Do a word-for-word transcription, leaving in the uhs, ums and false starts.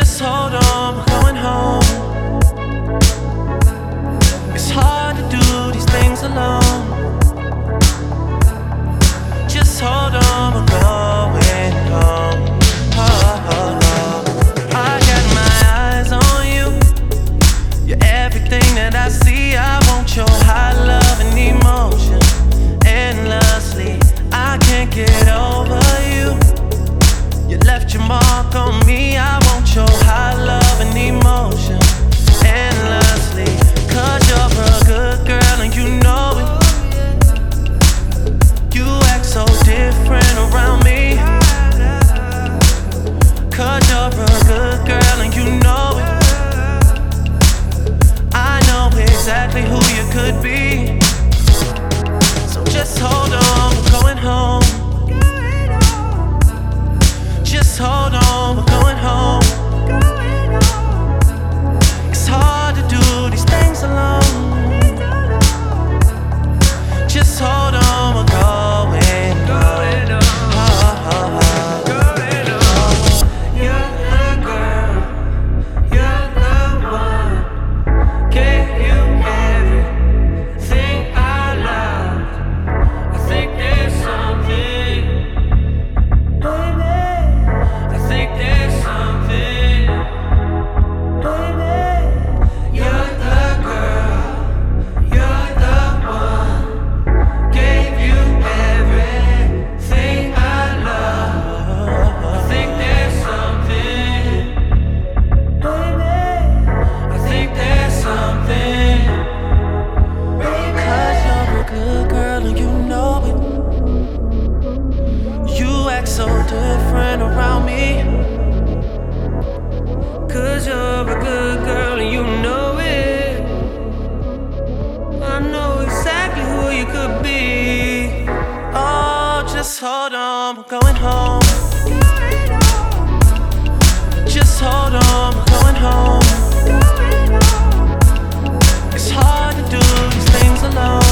Just hold on, we're going home. It's hard to do these things alone. Just hold on, we're going home. Oh, oh, oh. I got my eyes on you. You're everything that I see. I want your high love and emotion endlessly. I can't get over you. You left your mark on me. I want your high love and emotion endlessly. Cause you're a good girl and you know it. You act so different around me. Cause you're a good girl and you know it. I know exactly who you could be. So just hold on, we're going home. Just hold on, we're going home. It's hard to do these things alone. Just hold on, we're going home. Oh, oh, oh. You're the girl, you're the one. Gave you everything I love. I think there's something, baby. I think there's something, baby. You're the girl, you're the one. Gave you everything I love. I think there's something, baby. I think there's something, baby. Cause you're a good girl and you know it. You act so different around me. Cause you're a good girl and you know it. I know exactly who you could be. Oh, just hold on, we're going home. Just hold on, we're going home. It's hard to do these things alone.